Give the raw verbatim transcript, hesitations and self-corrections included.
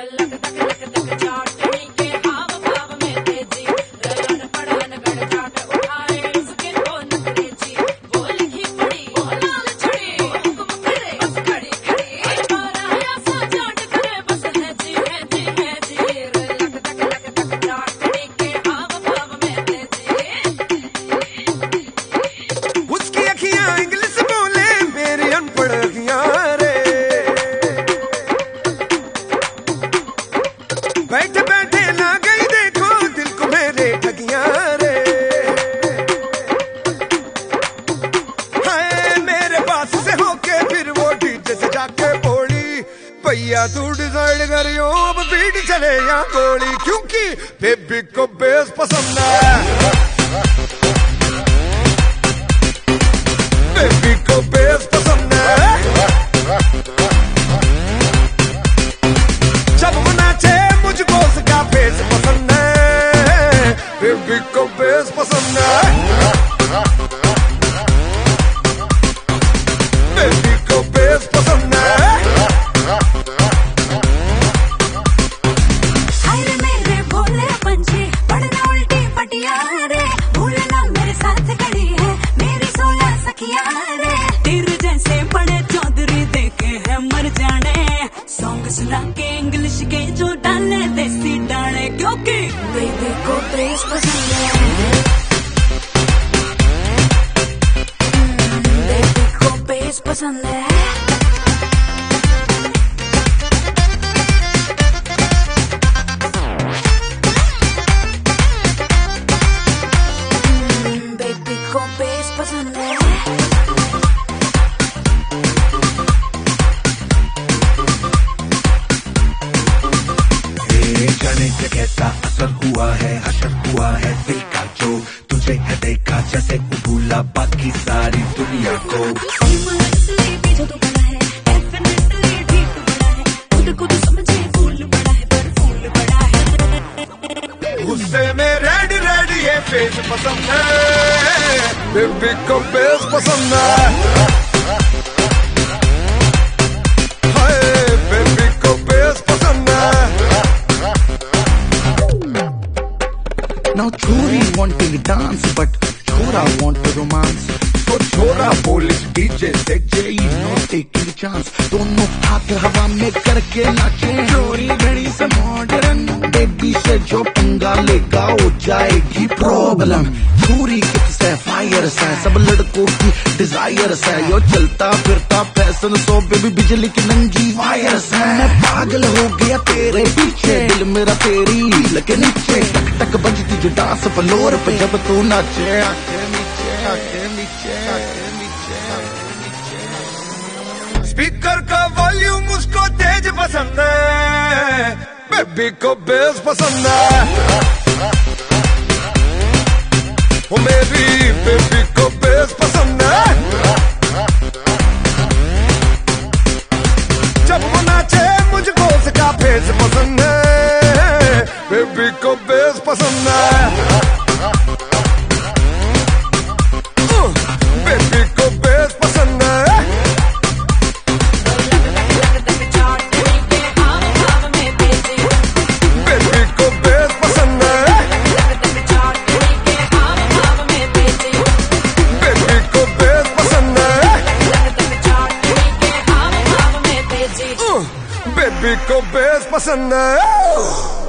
बैठे बैठे ना गई देखो दिल को मेरे ठगियां रे। हाय मेरे पास से होके फिर वो डीजे से जाके बोली, भैया तू डिसाइड करियो अब बीट चले या गोली, क्योंकि बेबी को बेस पसंद है, बेबी को बेस पसंद है। जब वो नाचे मुझको उसका बेस पसंद है, बेबी को बेस पसंद है, बेबी को बेस पसंद है। हाय मेरे भोले पंछी पढ़ना उल्टी पटिया रे, भूलना मेरे साथ खड़ी है मेरी सोलह सखिया रे। तीर जैसे बड़े चौधरी देखे हैं मर जाने, सॉन्ग सुना के इंग्लिश के जो डाले देसी डाले, क्योंकि बेबी को बेस पसंद है, बेबी को बेस पसंद है। बेबी को बेस पसंद है। जाने से कैसा असर हुआ है, असर हुआ है दिल का जो तुझे है देखा, जैसे भूला बाकी सारी दुनिया को। गुस्से में रेड रेड ये फेस पसंद है, बेबी को बेस पसंद है। हाय बेबी को बेस पसंद है। Now Chori wanting to dance, but Chora want to romance. So Chora police D J से Jay no taking chance. दोनों हाथ हवा में करके नाचे, चोरी घड़ी से मॉडर्न, बेबी से जो पंगा लेगा हो जाएगी प्रॉब्लम। चोरी किससे फायर से सब लड़कों की डिजायर से, यो चलता फिरता फैशन सो बेबी बिजली की नंगी वायर से। मैं पागल हो गया तेरे पीछे, दिल मेरा तेरी लगे नीचे, टक टक बजती जो डांस फ्लोर पे जब तू नाचे। आके नीचे आके नीचे आके नीचे आके नीचे। स्पीकर का वॉल्यूम उसको तेज पसंद है, बेबी को बेस पसंद है। ओ मेरी बेबी को बेस पसंद है। जब वो नाचे मुझको उसका फेस पसंद है, बेबी को बेस पसंद है, बेबी को बेस पसंद है। बेबी को बेस पसंद है, बेबी को बेस पसंद है, बेबी को बेस पसंद है।